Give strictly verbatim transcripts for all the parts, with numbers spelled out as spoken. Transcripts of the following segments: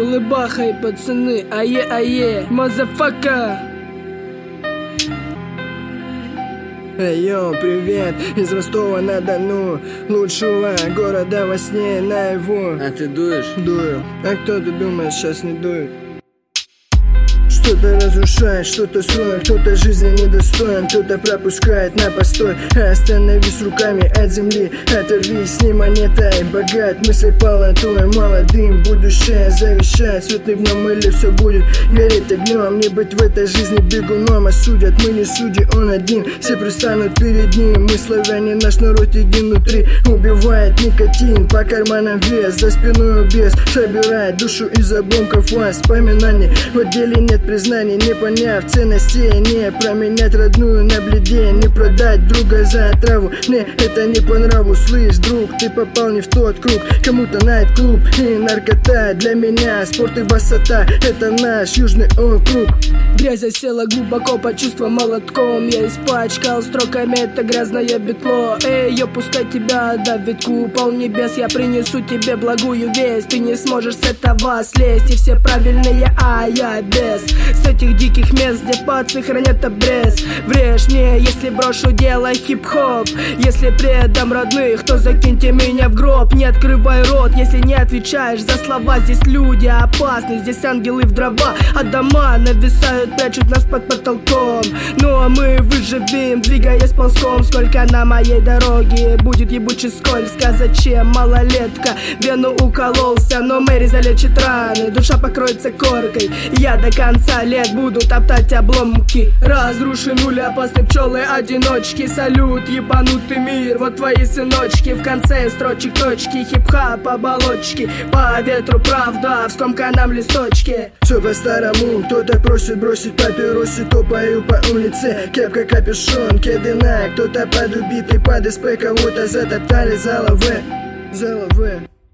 улыбахай, пацаны, ае-ае, мазафака. Эй, йоу, привет, из Ростова-на-Дону, лучшего города во сне и наяву. А ты дуешь? Дую. А кто ты думаешь, сейчас не дует? Что-то разрушает, что-то строит, кто-то жизни недостоин, кто-то пропускает на постой. Остановись руками от земли, оторвись с ней монетой. Богат мысли полотой, молодым будущее завещает. Светлый в нем или все будет гореть огнем. Не быть в этой жизни бегуном, осудят, мы не судьи, он один. Все пристанут перед ним, мы славяне, наш народ един внутри. Убивает никотин, по карманам вес, за спиной без. Собирает душу из обломков воспоминаний. В отделе нет признаний, не поняв ценностей, не променять родную на бледе, не продать друга за отраву. Не, это не по нраву, слышь, друг, ты попал не в тот круг. Кому-то найт-клуб и наркота, для меня спорт и высота, это наш южный округ. Грязь осела глубоко под чувством молотком. Я испачкал строками это грязное бетло. Эй, ё, пускай тебя давит купол небес. Я принесу тебе благую весть. Ты не сможешь с этого слезть. И все правильные, а я без. С этих диких мест, где пацы хранят обрез. Врежь мне, если брошу дело хип-хоп. Если предам родных, то закиньте меня в гроб. Не открывай рот, если не отвечаешь за слова. Здесь люди опасны, здесь ангелы в дрова. А дома нависают, прячут нас под потолком. Ну а мы выживем, двигаясь ползком. Сколько на моей дороге будет ебучий скользко. Зачем малолетка вену укололся? Но Мэри залечит раны, душа покроется коркой. Я до конца лет буду топтать обломки. Разрушенули опасные пчелы-одиночки. Салют, ебанутый мир, вот твои сыночки. В конце строчек точки, хип-хап, оболочки. По ветру правда, в скомканном листочке. Все по-старому, кто-то просит бросить папиросы, топаю по улице. Кепка, капюшон, кеды Nike. Кто-то под убитый, под СП, кого-то затоптали за ЛВ, за ЛВ.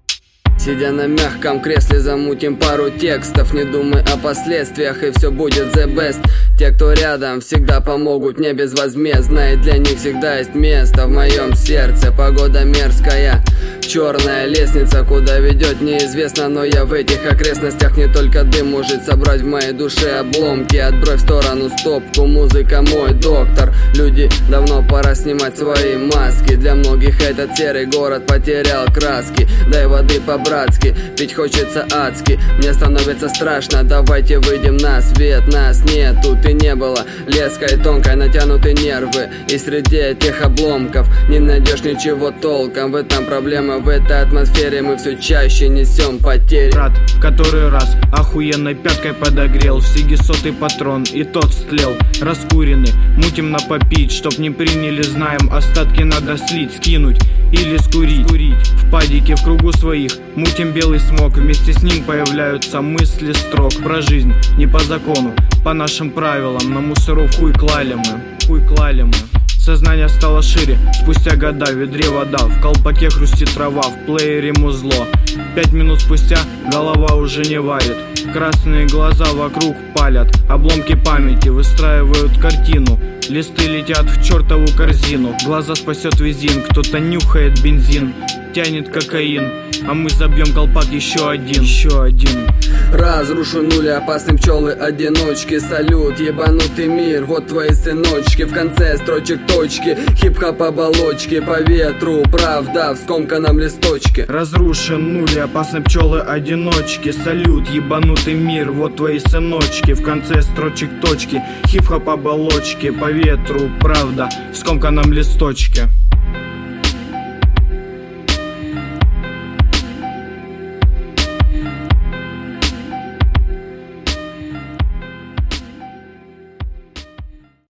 Сидя на мягком кресле, замутим пару текстов. Не думай о последствиях, и все будет the best. Те, кто рядом, всегда помогут мне безвозмездно. И для них всегда есть место в моем сердце. Погода мерзкая, черная лестница, куда ведет неизвестно. Но я в этих окрестностях не только дым может собрать в моей душе обломки. Отбрось в сторону стопку, музыка мой доктор. Люди, давно пора снимать свои маски. Для многих этот серый город потерял краски. Дай воды по-братски, пить хочется адски. Мне становится страшно, давайте выйдем на свет. Нас нет, тут и не было. Леской тонкой натянуты нервы. И среди этих обломков не найдешь ничего толком. В этом проблема, в этой атмосфере мы все чаще несем потери. Брат, в который раз охуенной пяткой подогрел. В сиге сотый патрон, и тот стлел. Раскуренный, мутим на попить. Чтоб не приняли, знаем, остатки надо слить, скинуть или скурить, скурить. В падике, в кругу своих мутим белый смог. Вместе с ним появляются мысли строк. Про жизнь не по закону, по нашим правилам. На мусоров хуй клали мы, хуй клали мы. Сознание стало шире, спустя года в ведре вода. В колпаке хрустит трава, в плеере музло. Пять минут спустя голова уже не варит. Красные глаза вокруг палят. Обломки памяти выстраивают картину. Листы летят в чертову корзину. Глаза спасет визин, кто-то нюхает бензин, тянет кокаин, а мы забьем колпак еще один, еще один. Разрушенули опасные пчелы-одиночки. Салют, ебанутый мир, вот твои сыночки. В конце строчек точки, хип-хап оболочки. По ветру правда, в скомканном листочке. Разрушенули опасные пчелы-одиночки. Салют, ебанутый мир, вот твои сыночки. В конце строчек точки, хип-хап оболочки. По ветру правда, в скомканном листочке.